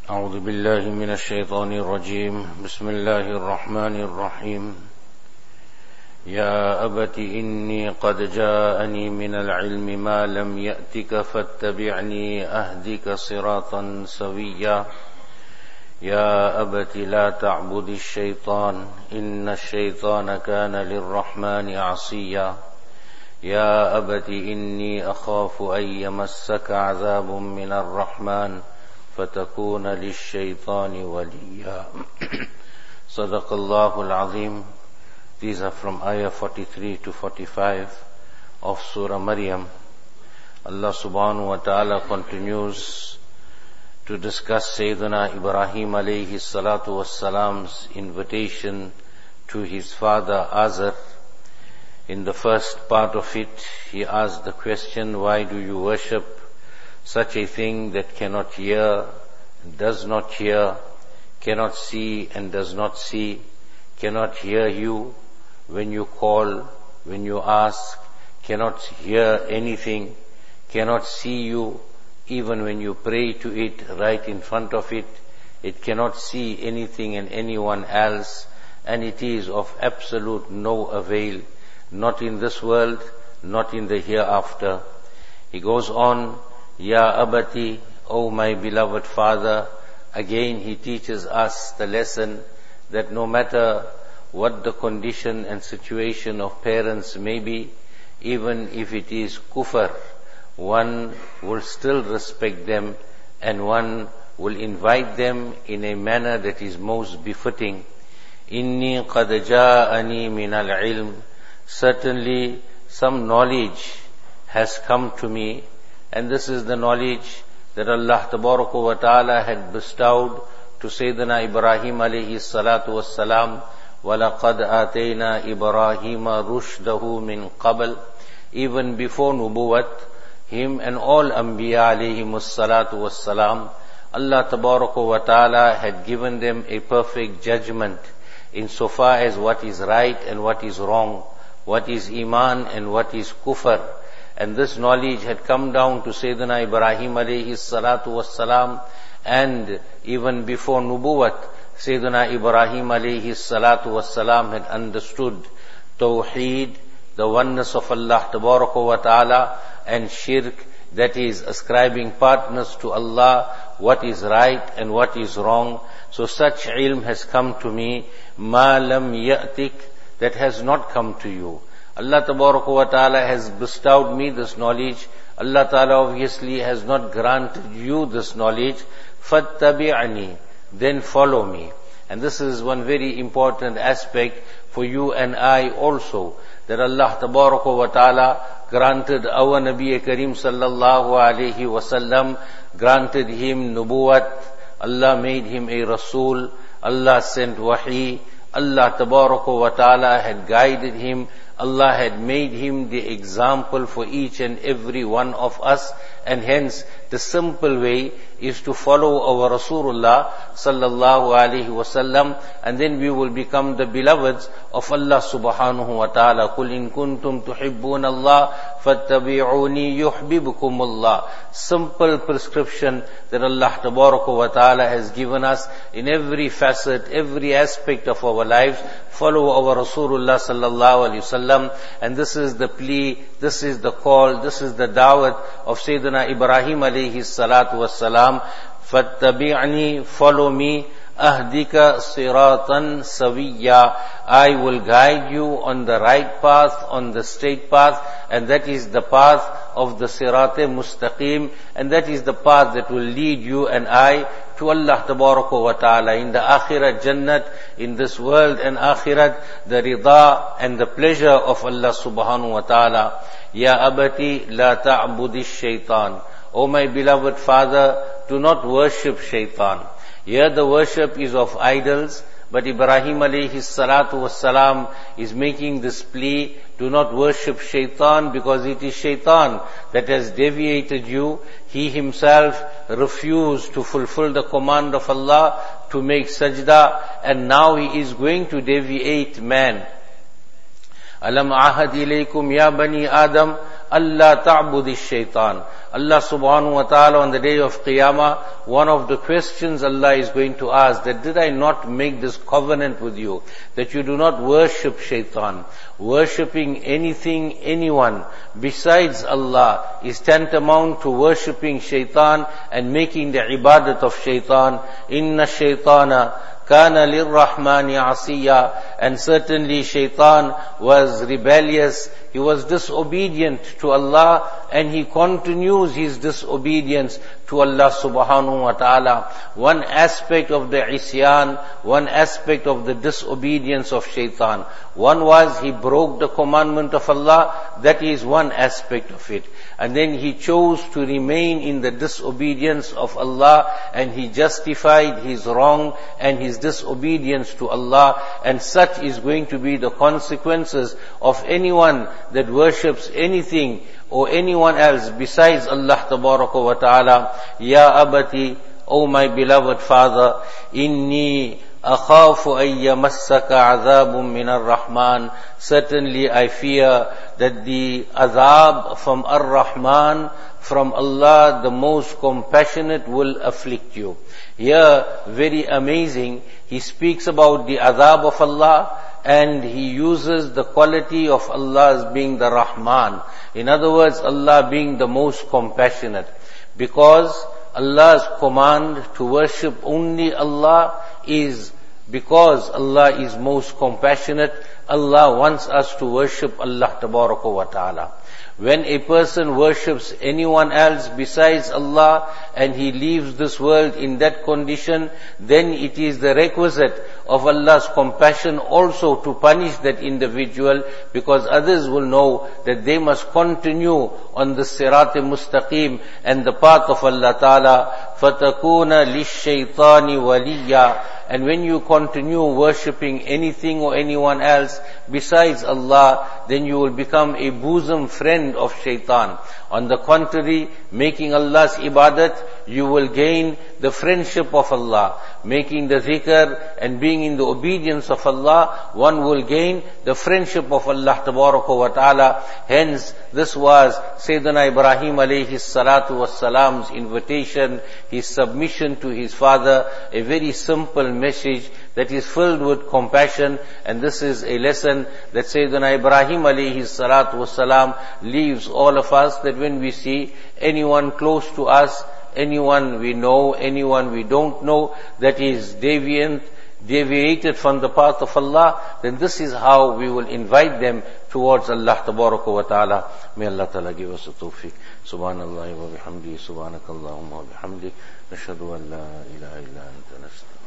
أعوذ بالله من الشيطان الرجيم بسم الله الرحمن الرحيم يا أبت إني قد جاءني من العلم ما لم يأتك فاتبعني أهدك صراطا سويا يا أبت لا تعبد الشيطان إن الشيطان كان للرحمن عصيا يا أبت إني أخاف أن يمسك عذاب من الرحمن فتكون للشيطان وليا صدق الله العظيم. These are from ayah 43 to 45 of Surah Maryam. Allah subhanahu wa ta'ala continues to discuss Sayyidina Ibrahim alayhi salatu wassalam's invitation to his father Azar. In the first part of it, he asked the question, why do you worship such a thing that cannot hear, does not hear, cannot see and does not see, cannot hear you when you call, when you ask, cannot hear anything, cannot see you even when you pray to it right in front of it, it cannot see anything and anyone else, and it is of absolute no avail, not in this world, not in the hereafter. He goes on, Ya Abati, O my beloved father. Again he teaches us the lesson that no matter what the condition and situation of parents may be, even if it is kufr, one will still respect them and one will invite them in a manner that is most befitting. Inni qad ja'ani min al-ilm. Certainly some knowledge has come to me, and this is the knowledge that Allah Tabaraka wa Ta'ala had bestowed to Sayyidina Ibrahim alayhi salatu wassalam. وَلَقَدْ آتَيْنَا إِبْرَاهِيمَ رُشْدَهُ مِنْ قَبْلِ. Even before Nubuwat, him and all Anbiya alayhimus salatu wassalam, Allah Tabaraka wa Ta'ala had given them a perfect judgment insofar as what is right and what is wrong, what is Iman and what is Kufr. And this knowledge had come down to Sayyidina Ibrahim alayhi salatu wassalam, and even before Nubuwat, Sayyidina Ibrahim alayhi salatu wassalam had understood Tawheed, the oneness of Allah Tabaraka wa Ta'ala, and Shirk, that is ascribing partners to Allah, what is right and what is wrong. So such ilm has come to me, ma lam ya'tik, that has not come to you. Allah Tabaraka wa Ta'ala has bestowed me this knowledge. Allah Ta'ala obviously has not granted you this knowledge. فَاتَّبِعْنِي, then follow me. And this is one very important aspect for you and I also, that Allah Tabaraka wa Ta'ala granted our Nabi Kareem sallallahu alayhi wasallam, granted him nubuwat, Allah made him a Rasul, Allah sent wahi, Allah Tabaraka wa Ta'ala had guided him, Allah had made him the example for each and every one of us, and hence the simple way is to follow our Rasulullah sallallahu alaihi wasallam, and then we will become the beloveds of Allah subhanahu wa ta'ala. Qul in kuntum tuhibbuna Allah fattabi'uni yuhibbukum Allah. Simple prescription that Allah tabaraka wa ta'ala has given us in every facet, every aspect of our lives. Follow our Rasulullah sallallahu alaihi wasallam, and this is the plea, this is the call, this is the da'wat of Sayyidina Ibrahim alayhi salatu wassalam. Fattabi'ni, follow me, ahdika siratan sawiya, I will guide you on the right path, on the straight path, and that is the path of the sirate mustaqim, and that is the path that will lead you and I to Allah tabaraka wa ta'ala. In the akhirat jannat, in this world and akhirat, the rida and the pleasure of Allah subhanahu wa ta'ala. Ya abati la ta'budish shaitan. O my beloved father, do not worship shaitan. Here the worship is of idols, but Ibrahim alayhi salatu wassalam is making this plea, do not worship shaitan, because it is shaitan that has deviated you. He himself refused to fulfill the command of Allah to make sajda, and now he is going to deviate man. Alam ahad ilaykum ya bani Adam, Allah ta'budi shaitan. Allah subhanahu wa ta'ala on the day of Qiyamah, one of the questions Allah is going to ask, that did I not make this covenant with you, that you do not worship shaitan. Worshipping anything, anyone besides Allah is tantamount to worshipping shaitan and making the ibadat of shaitan. Inna shaitana kana lirrahmani asiya. And certainly shaitan was rebellious, he was disobedient to Allah, and he continues his disobedience to Allah subhanahu wa ta'ala. One aspect of the isyan, one aspect of the disobedience of shaitan. One was he broke the commandment of Allah, that is one aspect of it. And then he chose to remain in the disobedience of Allah, and he justified his wrong and his disobedience to Allah. And such is going to be the consequences of anyone that worships anything or anyone else besides Allah tabaraka wa ta'ala. Ya abati, O my beloved father, inni akhafu an yamassaka azabun min ar-Rahman. Certainly I fear that the azab from ar-Rahman, from Allah the most compassionate, will afflict you. Here, very amazing, he speaks about the azab of Allah, and he uses the quality of Allah as being the Rahman. In other words, Allah being the most compassionate. Because Allah's command to worship only Allah is because Allah is most compassionate. Allah wants us to worship Allah tabaraka wa ta'ala. When a person worships anyone else besides Allah and he leaves this world in that condition, then it is the requisite of Allah's compassion also to punish that individual, because others will know that they must continue on the Sirat-e-Mustaqim and the path of Allah Ta'ala. فَتَكُونَ لِلشَّيْطَانِ وَلِيًّا. And when you continue worshipping anything or anyone else besides Allah, then you will become a bosom friend of shaitan. On the contrary, making Allah's ibadat, you will gain the friendship of Allah. Making the zikr and being in the obedience of Allah, one will gain the friendship of Allah tabaraka wa ta'ala. Hence, this was Sayyidina Ibrahim alayhi salatu wassalam's invitation, his submission to his father, a very simple message that is filled with compassion. And this is a lesson that Sayyidina Ibrahim alayhi salatu wassalam leaves all of us, that when we see anyone close to us, anyone we know, anyone we don't know, that is deviated from the path of Allah, then this is how we will invite them towards Allah tabaraka wa ta'ala. May Allah ta'ala give us a tawfiq. Subhanallah wa bihamdi, subhanakallahumma wa bihamdi, nashhadu an la ilaha illa anta nastaghfiruka.